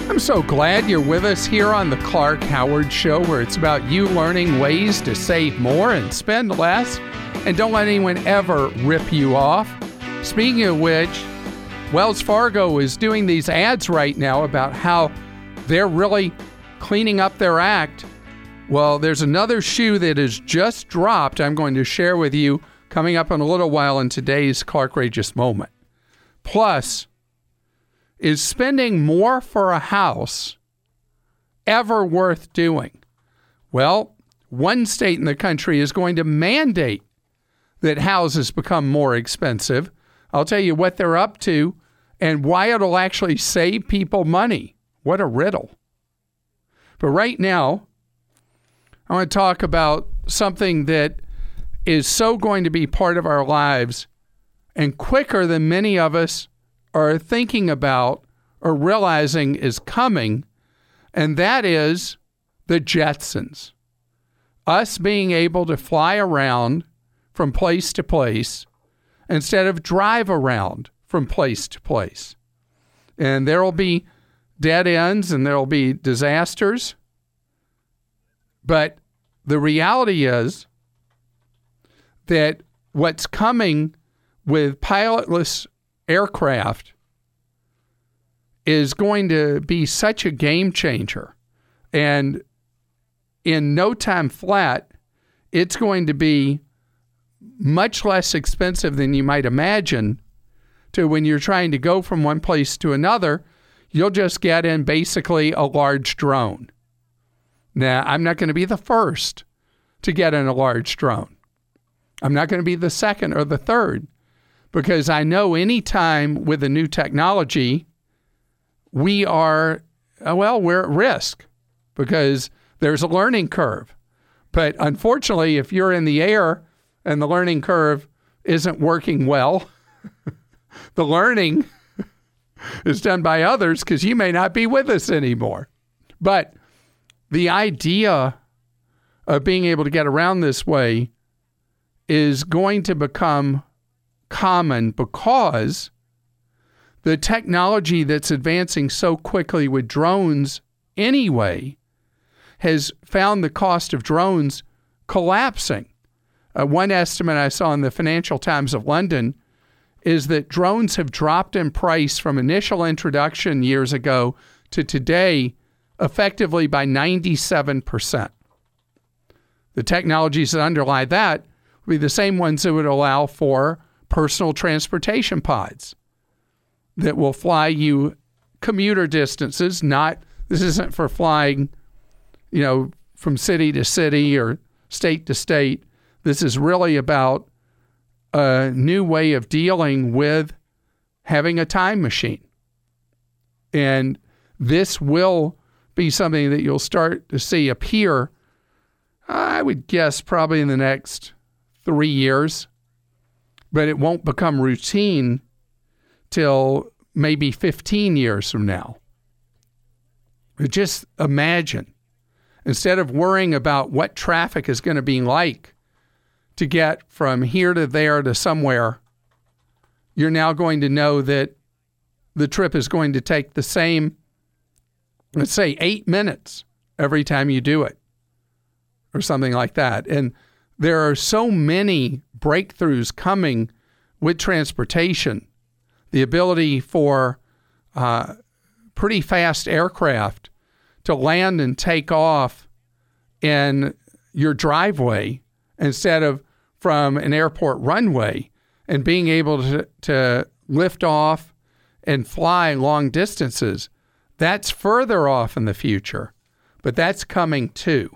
I'm so glad you're with us here on the Clark Howard Show, where it's about you learning ways to save more and spend less, and don't let anyone ever rip you off. Speaking of which, Wells Fargo is doing these ads right now about how they're really cleaning up their act. Well, there's another shoe that has just dropped I'm going to share with you coming up in a little while in today's Clarkrageous Moment. Plus, is spending more for a house ever worth doing? Well, one state in the country is going to mandate that houses become more expensive. I'll tell you what they're up to and why it'll actually save people money. What a riddle. But right now, I want to talk about something that is so going to be part of our lives and quicker than many of us are thinking about or realizing is coming, and that is the Jetsons. Us being able to fly around from place to place instead of drive around from place to place. And there will be dead ends and there will be disasters. But the reality is that what's coming with pilotless aircraft is going to be such a game changer. And in no time flat, it's going to be much less expensive than you might imagine to when you're trying to go from one place to another. You'll just get in basically a large drone. Now, I'm not going to be the first to get in a large drone. I'm not going to be the second or the third, because I know any time with a new technology, we're at risk because there's a learning curve. But unfortunately, if you're in the air and the learning curve isn't working well, the learning is done by others because you may not be with us anymore. But the idea of being able to get around this way is going to become common because the technology that's advancing so quickly with drones anyway has found the cost of drones collapsing. One estimate I saw in the Financial Times of London is that drones have dropped in price from initial introduction years ago to today effectively by 97%. The technologies that underlie that will be the same ones that would allow for personal transportation pods that will fly you commuter distances. This isn't for flying, from city to city or state to state. This is really about a new way of dealing with having a time machine. And this will be something that you'll start to see appear, I would guess, probably in the next 3 years. But it won't become routine till maybe 15 years from now. But just imagine, instead of worrying about what traffic is going to be like to get from here to there to somewhere, you're now going to know that the trip is going to take the same, let's say, 8 minutes every time you do it, or something like that. And there are so many breakthroughs coming with transportation. The ability for pretty fast aircraft to land and take off in your driveway instead of from an airport runway, and being able to lift off and fly long distances. That's further off in the future, but that's coming too.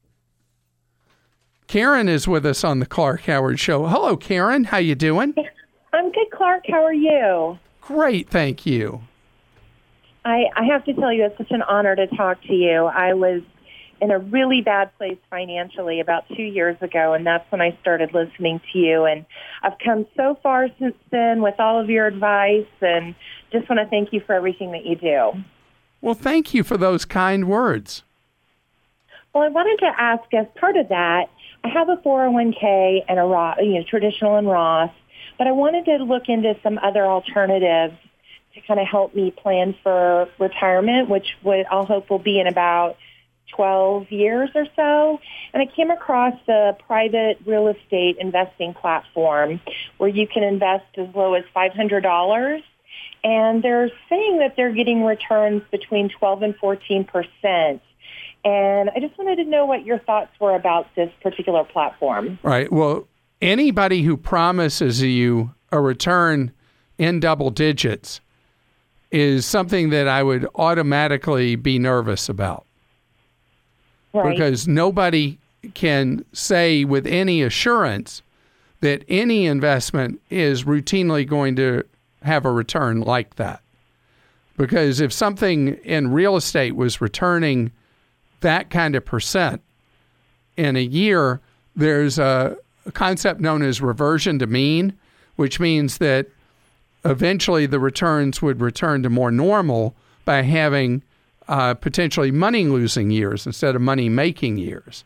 Karen is with us on the Clark Howard Show. Hello, Karen. How you doing? I'm good, Clark. How are you? Great, thank you. I have to tell you, it's such an honor to talk to you. I was in a really bad place financially about 2 years ago, and that's when I started listening to you. And I've come so far since then with all of your advice, and just want to thank you for everything that you do. Well, thank you for those kind words. Well, I wanted to ask, as part of that, I have a 401k and a Roth, traditional and Roth, but I wanted to look into some other alternatives to kind of help me plan for retirement, which I'll hope will be in about 12 years or so. And I came across a private real estate investing platform where you can invest as low as $500. And they're saying that they're getting returns between 12 and 14%. And I just wanted to know what your thoughts were about this particular platform. Right. Well, anybody who promises you a return in double digits is something that I would automatically be nervous about. Right. Because nobody can say with any assurance that any investment is routinely going to have a return like that. Because if something in real estate was returning that kind of percent in a year, there's a concept known as reversion to mean, which means that eventually the returns would return to more normal by having potentially money-losing years instead of money-making years.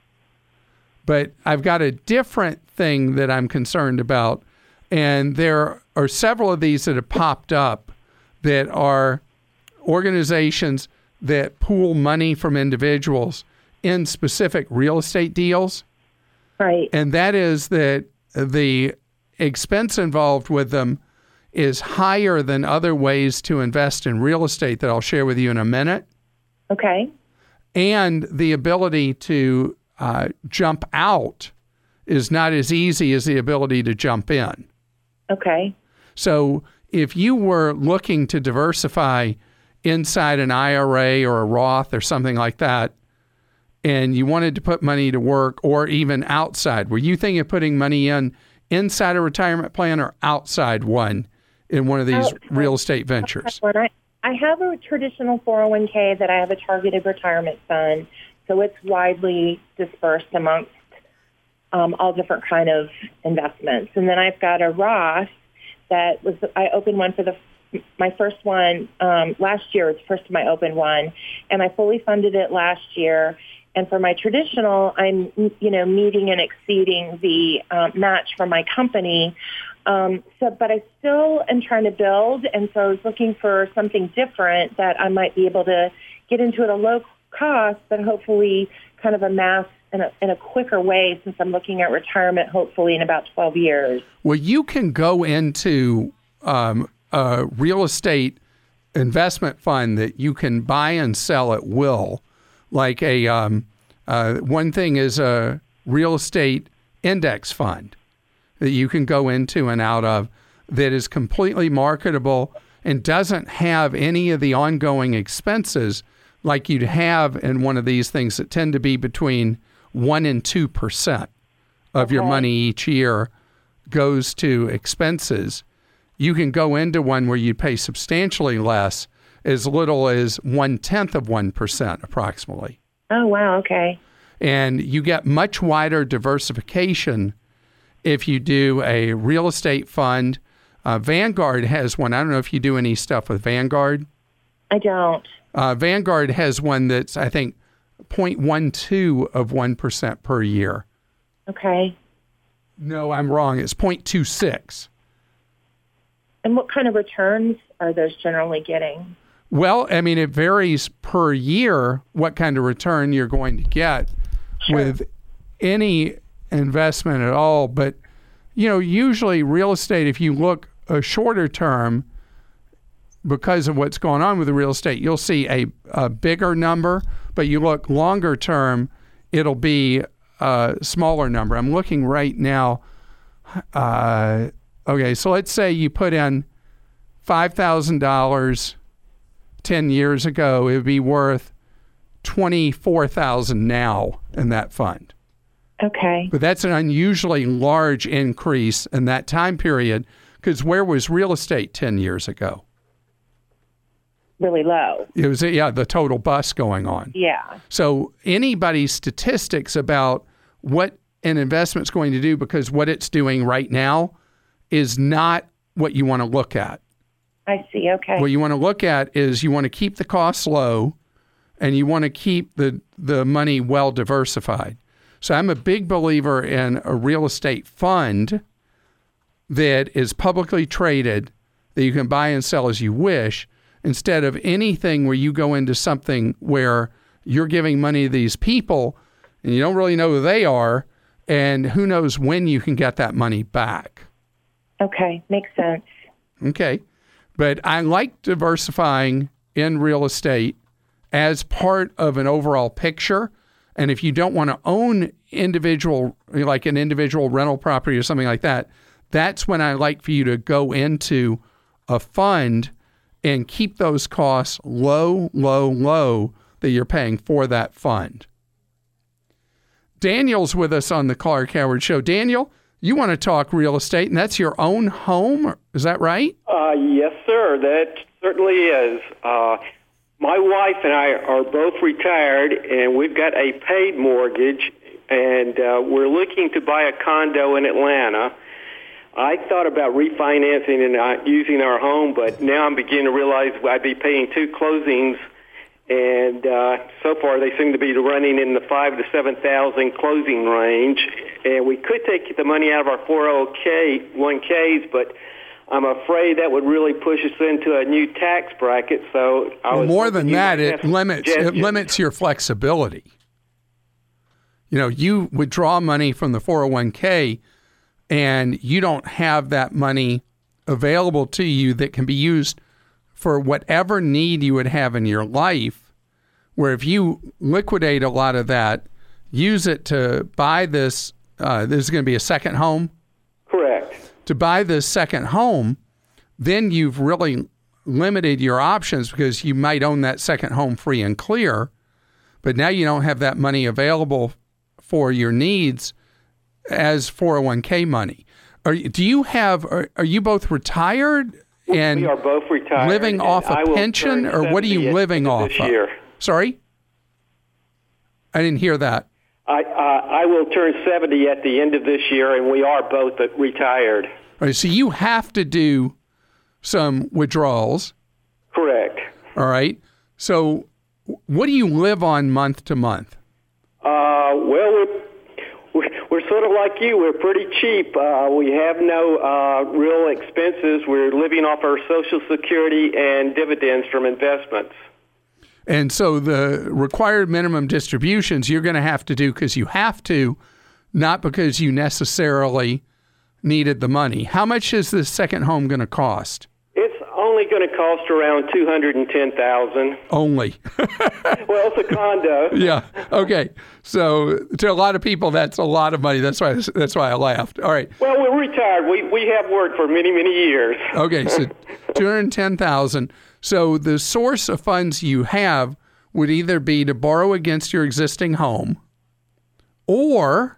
But I've got a different thing that I'm concerned about, and there are several of these that have popped up that are organizations that pool money from individuals in specific real estate deals. Right. And that is that the expense involved with them is higher than other ways to invest in real estate that I'll share with you in a minute. Okay. And the ability to jump out is not as easy as the ability to jump in. Okay. So if you were looking to diversify inside an IRA or a Roth or something like that, and you wanted to put money to work, or even outside, were you thinking of putting money inside a retirement plan or outside one in one of these real estate ventures? I have a traditional 401k that I have a targeted retirement fund, so it's widely dispersed amongst all different kind of investments. And then I've got a Roth I opened one for my first one last year. It's the first time I opened one, and I fully funded it last year. And for my traditional, I'm, meeting and exceeding the match from my company. But I still am trying to build, and so I was looking for something different that I might be able to get into at a low cost, but hopefully kind of amass in a quicker way, since I'm looking at retirement hopefully in about 12 years. Well, you can go into a real estate investment fund that you can buy and sell at will. Like one thing is a real estate index fund that you can go into and out of that is completely marketable and doesn't have any of the ongoing expenses like you'd have in one of these things that tend to be between 1% and 2% of your money each year goes to expenses. You can go into one where you pay substantially less, as little as 0.1% approximately. Oh, wow. Okay. And you get much wider diversification if you do a real estate fund. Vanguard has one. I don't know if you do any stuff with Vanguard. I don't. Vanguard has one that's, I think, 0.12% per year. Okay. No, I'm wrong. It's 0.26. And what kind of returns are those generally getting? Well, I mean, it varies per year what kind of return you're going to get with any investment at all. But, usually real estate, if you look a shorter term, because of what's going on with the real estate, you'll see a bigger number. But you look longer term, it'll be a smaller number. I'm looking right now. Okay, so let's say you put in $5,000 10 years ago. It would be worth $24,000 now in that fund. Okay. But that's an unusually large increase in that time period, because where was real estate 10 years ago? Really low. It was, the total bust going on. Yeah. So anybody's statistics about what an investment's going to do because what it's doing right now is not what you want to look at. I see. Okay. What you want to look at is you want to keep the costs low and you want to keep the money well diversified. So I'm a big believer in a real estate fund that is publicly traded that you can buy and sell as you wish, instead of anything where you go into something where you're giving money to these people and you don't really know who they are, and who knows when you can get that money back. Okay, makes sense. Okay. But I like diversifying in real estate as part of an overall picture. And if you don't want to own like an individual rental property or something like that, that's when I like for you to go into a fund and keep those costs low that you're paying for that fund. Daniel's with us on the Clark Howard Show. Daniel, you want to talk real estate, and that's your own home. Is that right? Yes, sir. That certainly is. My wife and I are both retired, and we've got a paid mortgage, and we're looking to buy a condo in Atlanta. I thought about refinancing and using our home, but now I'm beginning to realize I'd be paying 2 closings, and so far they seem to be running in the $5,000 to $7,000 closing range. And we could take the money out of our 401ks, but I'm afraid that would really push us into a new tax bracket. So more than that, it limits your flexibility. You know, you withdraw money from the 401k, and you don't have that money available to you that can be used for whatever need you would have in your life, where if you liquidate a lot of that, use it to buy this, this is going to be a second home? Correct. To buy this second home, then you've really limited your options because you might own that second home free and clear, but now you don't have that money available for your needs as 401k money. Are you both retired? And we are both retired. Living off a pension, or what are you living off of? Year. Sorry? I didn't hear that. I will turn 70 at the end of this year, and we are both retired. All right, so you have to do some withdrawals. Correct. All right. So what do you live on month to month? Well, we're sort of like you. We're pretty cheap. We have no real expenses. We're living off our Social Security and dividends from investments. And so the required minimum distributions you're going to have to do because you have to, not because you necessarily needed the money. How much is this second home going to cost? It's only going to cost around $210,000. Only. Well, it's a condo. Yeah. Okay. So to a lot of people, that's a lot of money. That's why I laughed. All right. Well, we're retired. We have worked for many years. Okay. So $210,000. So the source of funds you have would either be to borrow against your existing home, or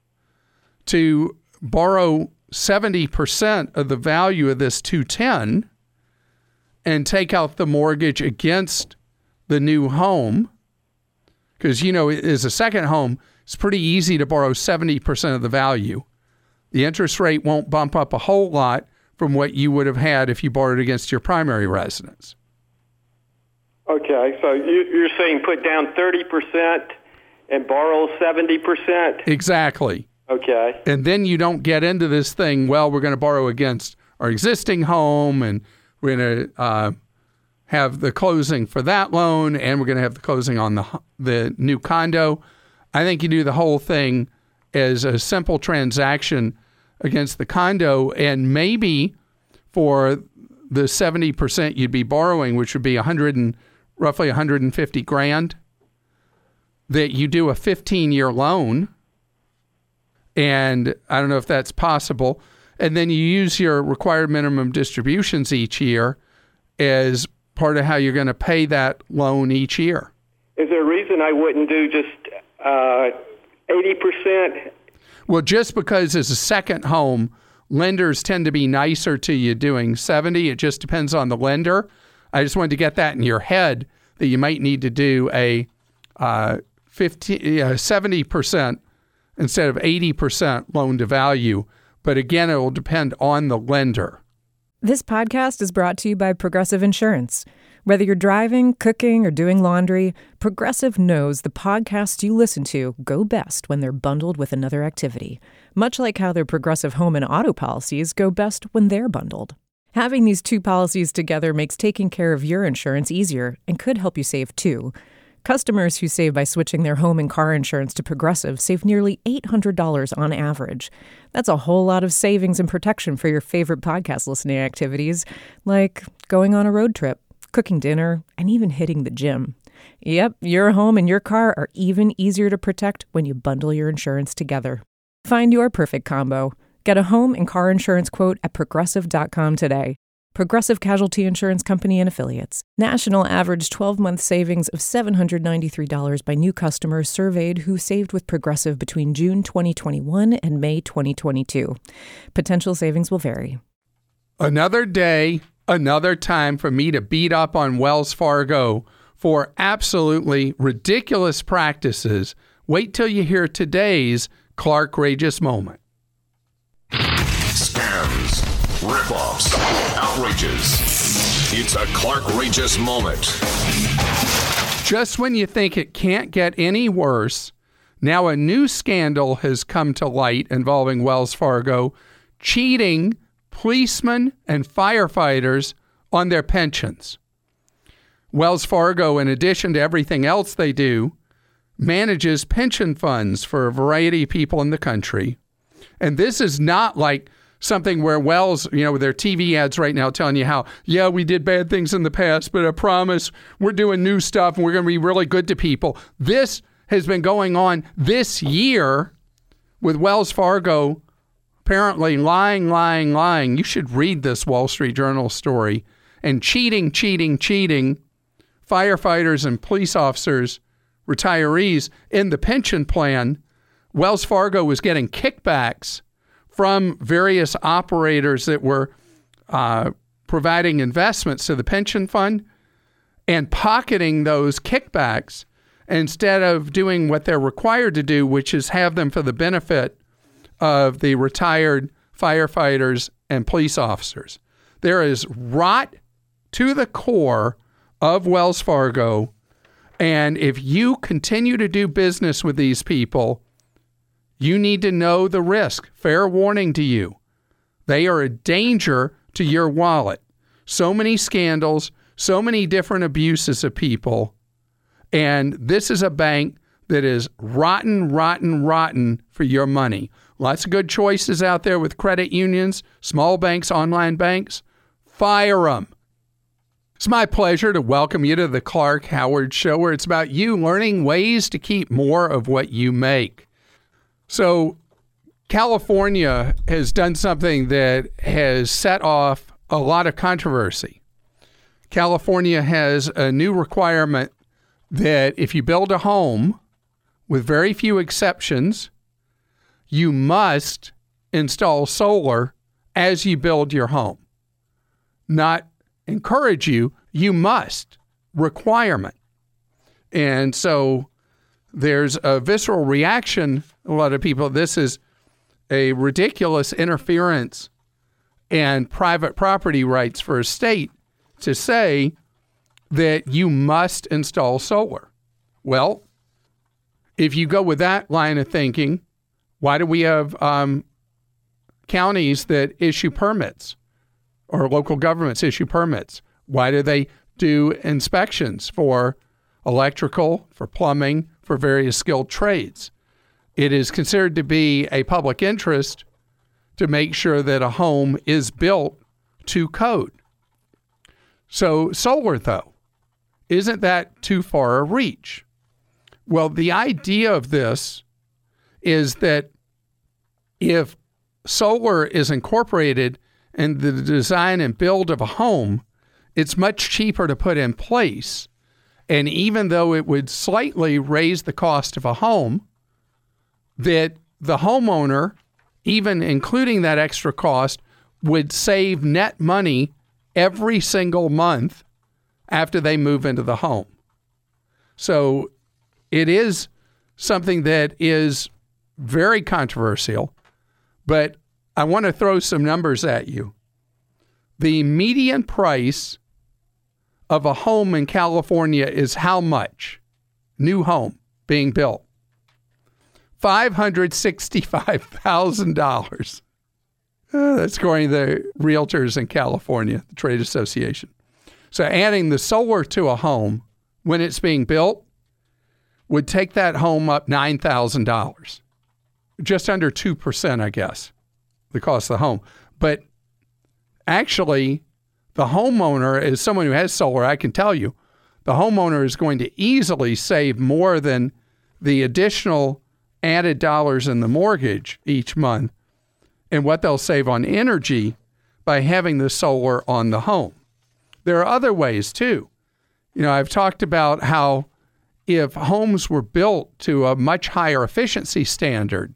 to borrow 70% of the value of this $210,000 and take out the mortgage against the new home. Because, you know, as a second home, it's pretty easy to borrow 70% of the value. The interest rate won't bump up a whole lot from what you would have had if you borrowed against your primary residence. Okay, so you're saying put down 30% and borrow 70%? Exactly. Okay. And then you don't get into this thing, well, we're going to borrow against our existing home, and we're going to have the closing for that loan, and we're going to have the closing on the new condo. I think you do the whole thing as a simple transaction against the condo, and maybe for the 70% you'd be borrowing, which would be roughly $150,000, that you do a 15-year loan, and I don't know if that's possible, and then you use your required minimum distributions each year as part of how you're going to pay that loan each year. Is there a reason I wouldn't do just 80%? Well, just because as a second home, lenders tend to be nicer to you doing 70. It just depends on the lender. I just wanted to get that in your head that you might need to do a 70% instead of 80% loan to value. But again, it will depend on the lender. This podcast is brought to you by Progressive Insurance. Whether you're driving, cooking, or doing laundry, Progressive knows the podcasts you listen to go best when they're bundled with another activity, much like how their Progressive home and auto policies go best when they're bundled. Having these two policies together makes taking care of your insurance easier and could help you save too. Customers who save by switching their home and car insurance to Progressive save nearly $800 on average. That's a whole lot of savings and protection for your favorite podcast listening activities, like going on a road trip, cooking dinner, and even hitting the gym. Yep, your home and your car are even easier to protect when you bundle your insurance together. Find your perfect combo. Get a home and car insurance quote at Progressive.com today. Progressive Casualty Insurance Company and Affiliates. National average 12-month savings of $793 by new customers surveyed who saved with Progressive between June 2021 and May 2022. Potential savings will vary. Another day, another time for me to beat up on Wells Fargo for absolutely ridiculous practices. Wait till you hear today's Clark-rageous moment. Scams, rip-offs, outrages. It's a Clark-rageous moment. Just when you think it can't get any worse, now a new scandal has come to light involving Wells Fargo cheating policemen and firefighters on their pensions. Wells Fargo, in addition to everything else they do, manages pension funds for a variety of people in the country. And this is not like something where Wells, with their TV ads right now telling you how, we did bad things in the past, but I promise we're doing new stuff and we're going to be really good to people. This has been going on this year with Wells Fargo apparently lying. You should read this Wall Street Journal story. And cheating firefighters and police officers, retirees in the pension plan. Wells Fargo was getting kickbacks from various operators that were providing investments to the pension fund and pocketing those kickbacks instead of doing what they're required to do, which is have them for the benefit of the retired firefighters and police officers. There is rot to the core of Wells Fargo, and if you continue to do business with these people, you need to know the risk. Fair warning to you. They are a danger to your wallet. So many scandals, so many different abuses of people. And this is a bank that is rotten for your money. Lots of good choices out there with credit unions, small banks, online banks. Fire them. It's my pleasure to welcome you to the Clark Howard Show, where it's about you learning ways to keep more of what you make. So California has done something that has set off a lot of controversy. California has a new requirement that if you build a home, with very few exceptions, you must install solar as you build your home. Not encourage you, you must. Requirement. And so there's a visceral reaction. A lot of people, this is a ridiculous interference in private property rights for a state to say that you must install solar. Well, if you go with that line of thinking, why do we have counties that issue permits or local governments issue permits? Why do they do inspections for electrical, for plumbing, for various skilled trades? It is considered to be a public interest to make sure that a home is built to code. So solar, though, isn't that too far a reach? Well, the idea of this is that if solar is incorporated in the design and build of a home, it's much cheaper to put in place. And even though it would slightly raise the cost of a home, that the homeowner, even including that extra cost, would save net money every single month after they move into the home. So it is something that is very controversial, but I want to throw some numbers at you. The median price of a home in California is how much? New home being built. $565,000. That's according to the realtors in California, the trade association. So adding the solar to a home when it's being built would take that home up $9,000. Just under 2%, I guess, the cost of the home. But actually, the homeowner, as someone who has solar, I can tell you, the homeowner is going to easily save more than the additional added dollars in the mortgage each month and what they'll save on energy by having the solar on the home. There are other ways, too. You know, I've talked about how if homes were built to a much higher efficiency standard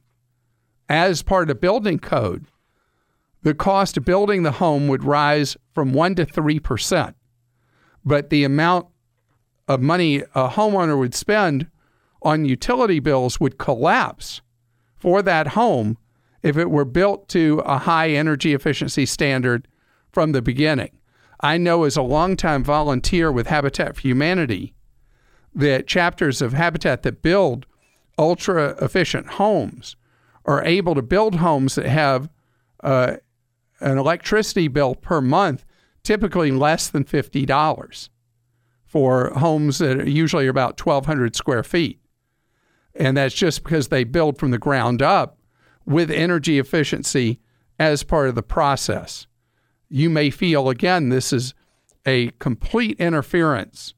as part of building code, the cost of building the home would rise from 1% to 3%. But the amount of money a homeowner would spend on utility bills would collapse for that home if it were built to a high energy efficiency standard from the beginning. I know as a longtime volunteer with Habitat for Humanity that chapters of Habitat that build ultra-efficient homes are able to build homes that have an electricity bill per month typically less than $50 for homes that are usually about 1,200 square feet. And that's just because they build from the ground up with energy efficiency as part of the process. You may feel, again, this is a complete interference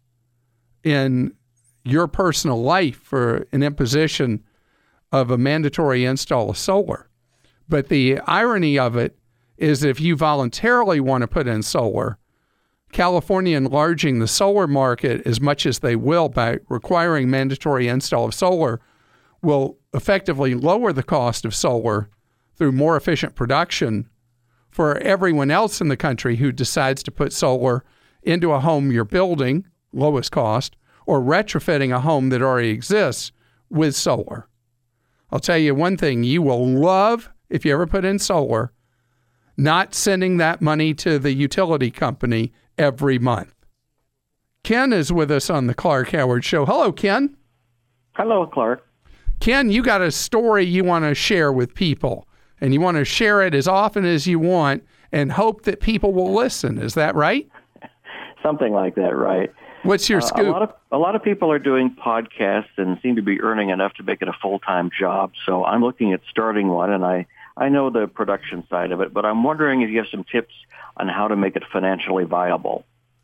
in your personal life for an imposition of a mandatory install of solar. But the irony of it is if you voluntarily want to put in solar, California enlarging the solar market as much as they will by requiring mandatory install of solar will effectively lower the cost of solar through more efficient production for everyone else in the country who decides to put solar into a home you're building, lowest cost, or retrofitting a home that already exists with solar. I'll tell you one thing you will love if you ever put in solar, not sending that money to the utility company every month. Ken is with us on the Clark Howard Show. Hello, Ken. Hello, Clark. Ken, you got a story you want to share with people, and you want to share it as often as you want and hope that people will listen. Is that right? Something like that, right. What's your scoop? A lot of people are doing podcasts and seem to be earning enough to make it a full-time job. So I'm looking at starting one, and I know the production side of it, but I'm wondering if you have some tips on how to make it financially viable.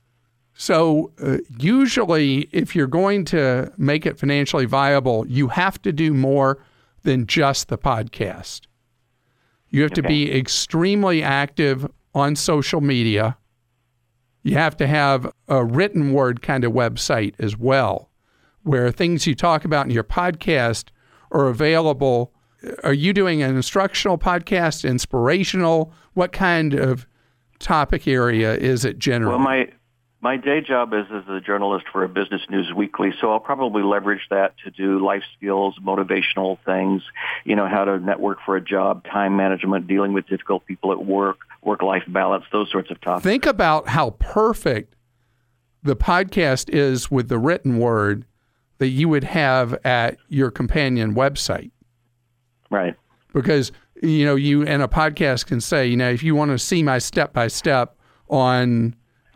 So usually if you're going to make it financially viable, you have to do more than just the podcast. You have to be extremely active on social media. You have to have a written word kind of website as well, where things you talk about in your podcast are available. Are you doing an instructional podcast, inspirational? What kind of topic area is it generally? Well, my day job is as a journalist for a Business News Weekly, so I'll probably leverage that to do life skills, motivational things, how to network for a job, time management, dealing with difficult people at work, work-life balance, those sorts of topics. Think about how perfect the podcast is with the written word that you would have at your companion website. Right. Because, you in a podcast can say, if you want to see my step-by-step on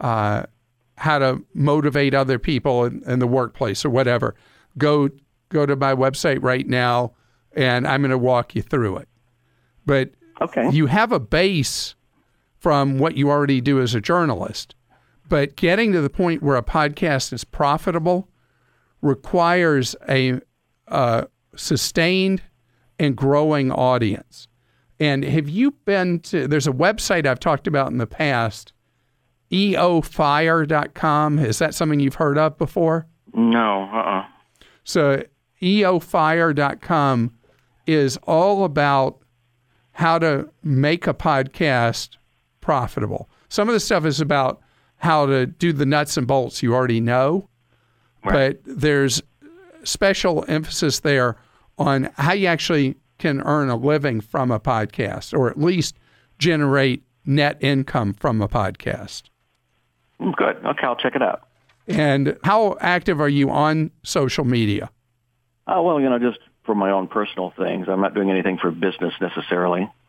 how to motivate other people in the workplace or whatever, go to my website right now, and I'm going to walk you through it. But you have a base from what you already do as a journalist. But getting to the point where a podcast is profitable requires a sustained and growing audience. And have you been to, there's a website I've talked about in the past, eofire.com. Is that something you've heard of before? No. So eofire.com is all about how to make a podcast profitable. Some of the stuff is about how to do the nuts and bolts you already know, but there's special emphasis there on how you actually can earn a living from a podcast, or at least generate net income from a podcast. Good. Okay, I'll check it out. And how active are you on social media? Well, just for my own personal things. I'm not doing anything for business necessarily.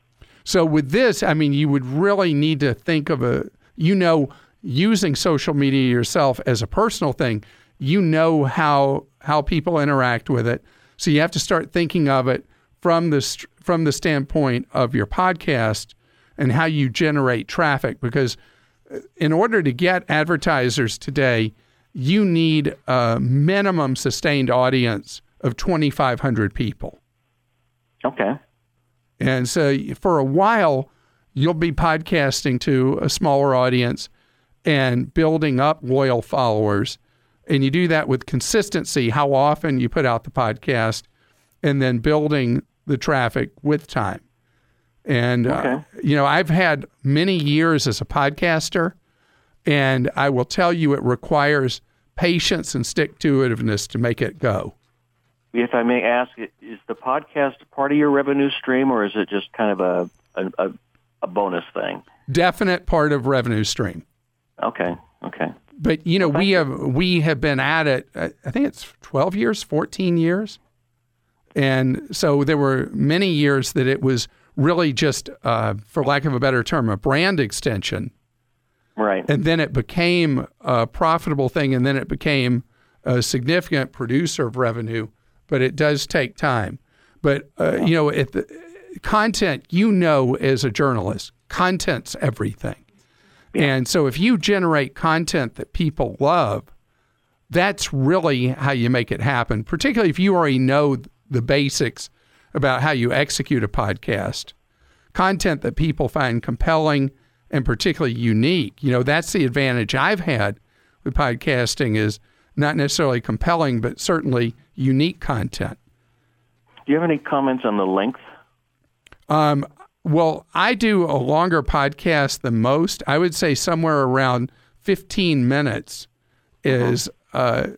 So with this, I mean, you would really need to think of using social media yourself as a personal thing. You know how people interact with it. So you have to start thinking of it from the standpoint of your podcast and how you generate traffic. Because in order to get advertisers today, you need a minimum sustained audience of 2,500 people. Okay. And so for a while, you'll be podcasting to a smaller audience and building up loyal followers. And you do that with consistency, how often you put out the podcast, and then building the traffic with time. And, I've had many years as a podcaster, and I will tell you it requires patience and stick-to-itiveness to make it go. If I may ask, is the podcast part of your revenue stream, or is it just kind of a bonus thing? Definite part of revenue stream. Okay. But, we have been at it, I think it's 12 years, 14 years. And so there were many years that it was really just, for lack of a better term, a brand extension. Right. And then it became a profitable thing, and then it became a significant producer of revenue. But it does take time. But, content, as a journalist, content's everything. Yeah. And so if you generate content that people love, that's really how you make it happen, particularly if you already know the basics about how you execute a podcast. Content that people find compelling and particularly unique. That's the advantage I've had with podcasting is not necessarily compelling, but certainly unique content. Do you have any comments on the length? Well, I do a longer podcast than most. I would say somewhere around 15 minutes is a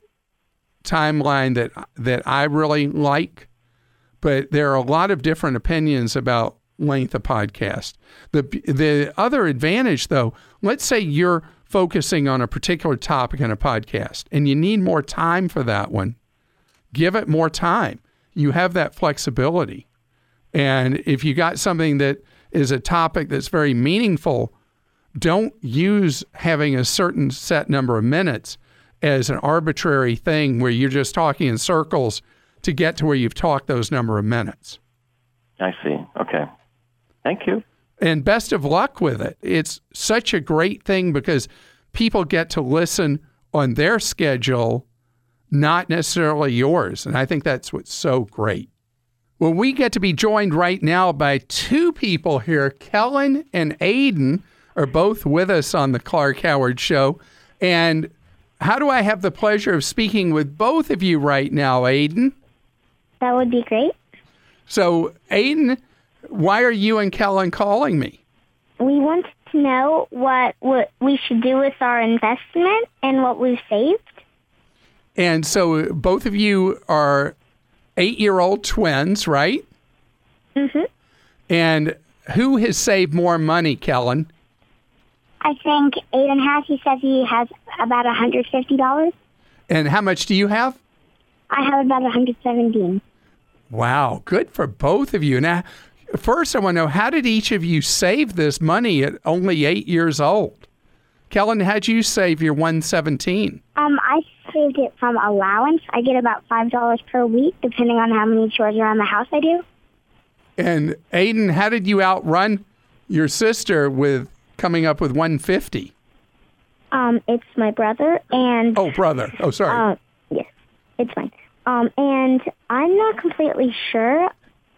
timeline that I really like. But there are a lot of different opinions about length of podcast. The other advantage, though, let's say you're focusing on a particular topic in a podcast and you need more time for that one. Give it more time. You have that flexibility. And if you got something that is a topic that's very meaningful, don't use having a certain set number of minutes as an arbitrary thing where you're just talking in circles to get to where you've talked those number of minutes. I see. Okay. Thank you. And best of luck with it. It's such a great thing because people get to listen on their schedule, not necessarily yours. And I think that's what's so great. Well, we get to be joined right now by two people here. Kellen and Aidan are both with us on the Clark Howard Show. And how do I have the pleasure of speaking with both of you right now, Aidan? That would be great. So, Aidan, why are you and Kellen calling me? We want to know what we should do with our investment and what we've saved. And so both of you are 8-year-old twins, right? Mm-hmm. And who has saved more money, Kellen? I think Aidan has. He says he has about $150. And how much do you have? I have about $117. Wow, good for both of you. Now, first I want to know, how did each of you save this money at only 8 years old? Kellen, how'd you save your $117? I saved it from allowance. I get about $5 per week, depending on how many chores around the house I do. And Aidan, how did you outrun your sister with coming up with $150? It's my brother and... Oh, brother. Oh, sorry. Yes, it's fine. And I'm not completely sure.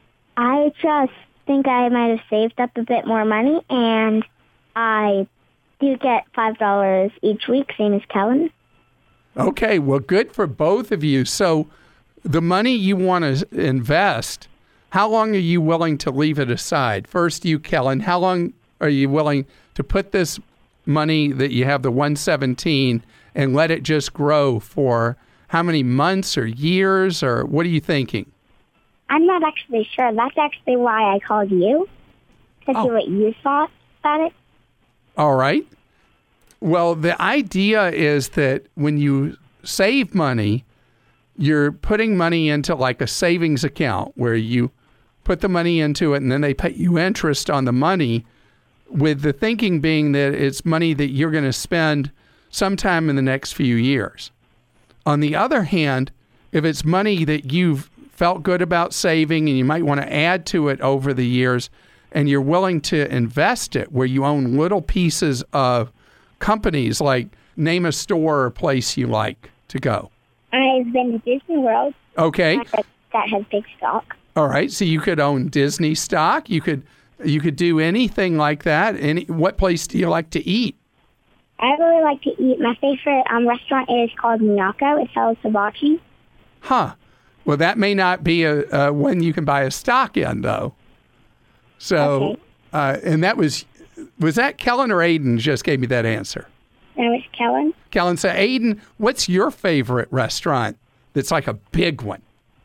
I just think I might have saved up a bit more money, and I do get $5 each week, same as Kellen. Okay, well, good for both of you. So the money you want to invest, how long are you willing to leave it aside? First, you, Kellen, how long are you willing to put this money that you have, the $117, and let it just grow for how many months or years, or what are you thinking? I'm not actually sure. That's actually why I called you, to see what you thought about it. All right. Well, the idea is that when you save money, you're putting money into like a savings account where you put the money into it, and then they pay you interest on the money, with the thinking being that it's money that you're going to spend sometime in the next few years. On the other hand, if it's money that you've felt good about saving and you might want to add to it over the years, and you're willing to invest it where you own little pieces of companies, like name a store or place you like to go. I've been to Disney World. Okay. That has big stock. All right. So you could own Disney stock. You could do anything like that. What place do you like to eat? I really like to eat. My favorite restaurant is called Minako. It sells hibachi. Huh. Well, that may not be a one you can buy a stock in, though. So, okay. And that was that Kellen or Aiden just gave me that answer? That was Kellen. Kellen said, Aiden, what's your favorite restaurant that's like a big one?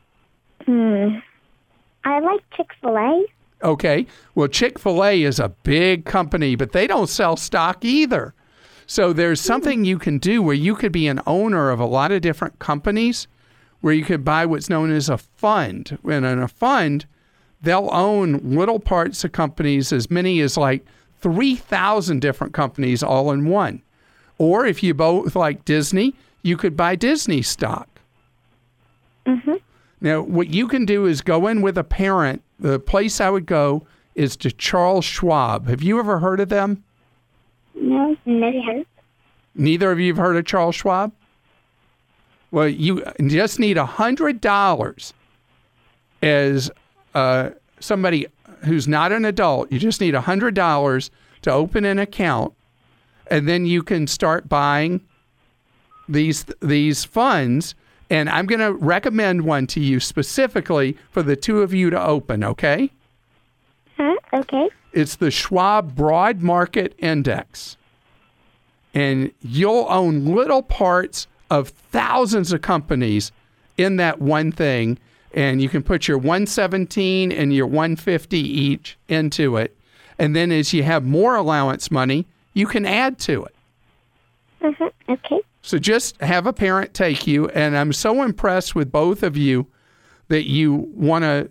I like Chick-fil-A. Okay. Well, Chick-fil-A is a big company, but they don't sell stock either. So there's something you can do where you could be an owner of a lot of different companies, where you could buy what's known as a fund. And in a fund, they'll own little parts of companies, as many as like 3,000 different companies all in one. Or if you both like Disney, you could buy Disney stock. Mm-hmm. Now, what you can do is go in with a parent. The place I would go is to Charles Schwab. Have you ever heard of them? No, never heard. Neither of you have heard of Charles Schwab? Well, you just need $100 as somebody who's not an adult. You just need $100 to open an account, and then you can start buying these funds. And I'm going to recommend one to you specifically for the two of you to open, okay? Okay. It's the Schwab Broad Market Index. And you'll own little parts of thousands of companies in that one thing. And you can put your 117 and your 150 each into it. And then as you have more allowance money, you can add to it. Okay. So just have a parent take you. And I'm so impressed with both of you that you want to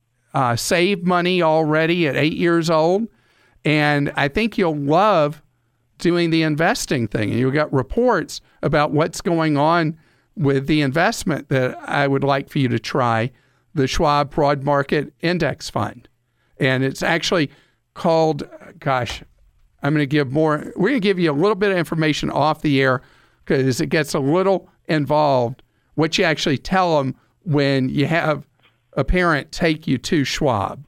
save money already at 8 years old. And I think you'll love doing the investing thing. And you'll get reports about what's going on with the investment that I would like for you to try, the Schwab Broad Market Index Fund. And it's actually called, we're going to give you a little bit of information off the air because it gets a little involved, what you actually tell them when you have a parent take you to Schwab.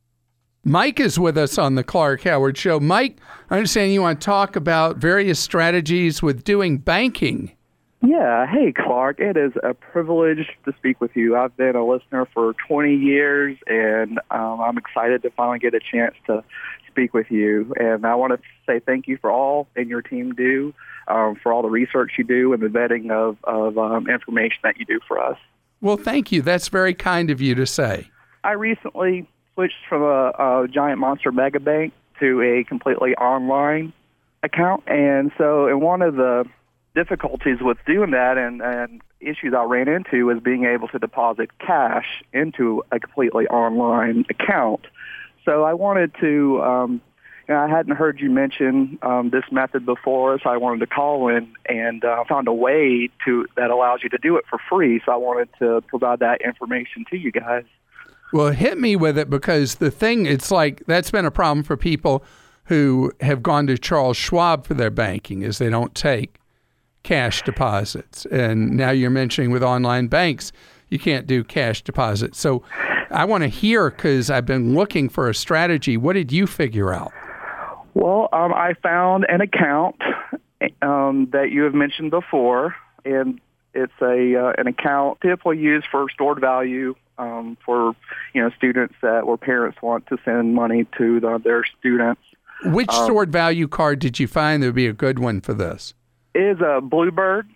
Mike is with us on the Clark Howard Show. Mike, I understand you want to talk about various strategies with doing banking. Yeah. Hey, Clark. It is a privilege to speak with you. I've been a listener for 20 years, and I'm excited to finally get a chance to speak with you. And I want to say thank you for all and your team do, for all the research you do and the vetting of information that you do for us. Well, thank you. That's very kind of you to say. I recently switched from a Giant Monster Mega Bank to a completely online account. And so one of the difficulties with doing that and issues I ran into was being able to deposit cash into a completely online account. So I wanted to, I hadn't heard you mention this method before, so I wanted to call in and found a way that allows you to do it for free. So I wanted to provide that information to you guys. Well, hit me with it, because the thing, it's like that's been a problem for people who have gone to Charles Schwab for their banking, is they don't take cash deposits. And now you're mentioning with online banks, you can't do cash deposits. So I want to hear, because I've been looking for a strategy. What did you figure out? Well, I found an account that you have mentioned before, and it's an account typically used for stored value for students where parents want to send money to their students. Which stored value card did you find that would be a good one for this? Is a Bluebird.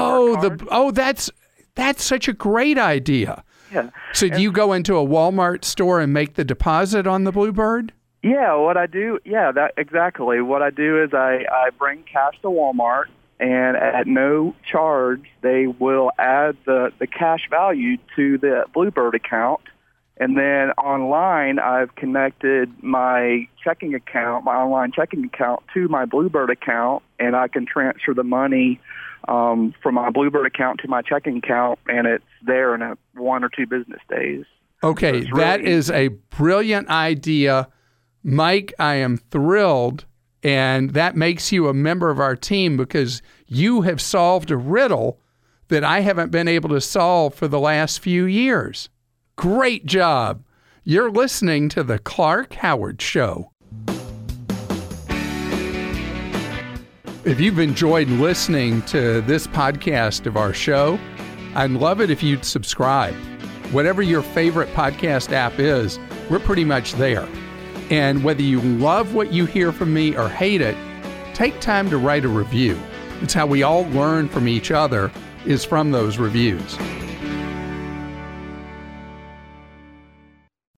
That's such a great idea. Yeah. So do you go into a Walmart store and make the deposit on the Bluebird? Yeah, what I do, that exactly. What I do is I bring cash to Walmart, and at no charge, they will add the cash value to the Bluebird account, And then online, I've connected my checking account, my online checking account, to my Bluebird account, and I can transfer the money from my Bluebird account to my checking account, and it's there in 1 or 2 business days. Okay, so that is a brilliant idea. Mike, I am thrilled, and that makes you a member of our team because you have solved a riddle that I haven't been able to solve for the last few years. Great job. You're listening to The Clark Howard Show. If you've enjoyed listening to this podcast of our show, I'd love it if you'd subscribe. Whatever your favorite podcast app is, we're pretty much there. And whether you love what you hear from me or hate it, take time to write a review. It's how we all learn from each other, is from those reviews.